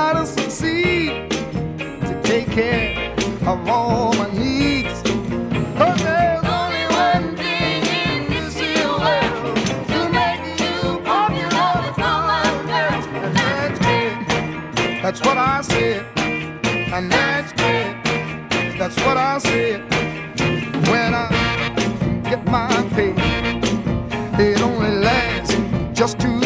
gotta succeed to take care of all my needs. 'Cause there's only one thing in this here world to make you popular with all my girls, and that's me. That's what I said, and that's me. That's what I said. When I get my pay, it only lasts just 2